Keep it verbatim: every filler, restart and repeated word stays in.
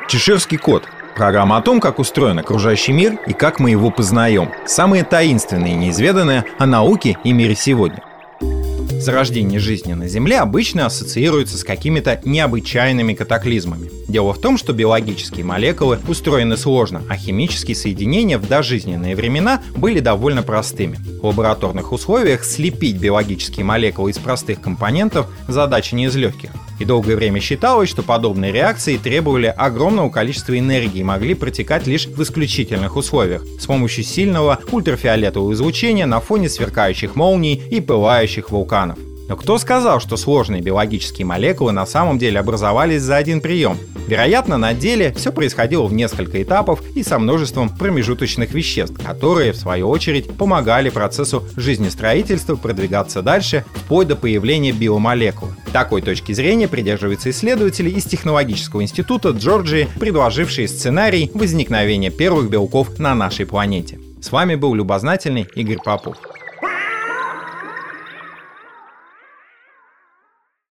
Чеширский кот. Программа о том, как устроен окружающий мир и как мы его познаем. Самые таинственные и неизведанные о науке и мире сегодня. Зарождение жизни на Земле обычно ассоциируется с какими-то необычайными катаклизмами. Дело в том, что биологические молекулы устроены сложно, а химические соединения в дожизненные времена были довольно простыми. В лабораторных условиях слепить биологические молекулы из простых компонентов – задача не из легких. И долгое время считалось, что подобные реакции требовали огромного количества энергии и могли протекать лишь в исключительных условиях, с помощью сильного ультрафиолетового излучения на фоне сверкающих молний и пылающих вулканов. Но кто сказал, что сложные биологические молекулы на самом деле образовались за один прием? Вероятно, на деле все происходило в несколько этапов и со множеством промежуточных веществ, которые, в свою очередь, помогали процессу жизнестроительства продвигаться дальше, вплоть до появления биомолекул. Такой точки зрения придерживаются исследователи из Технологического института Джорджии, предложившие сценарий возникновения первых белков на нашей планете. С вами был любознательный Игорь Попов.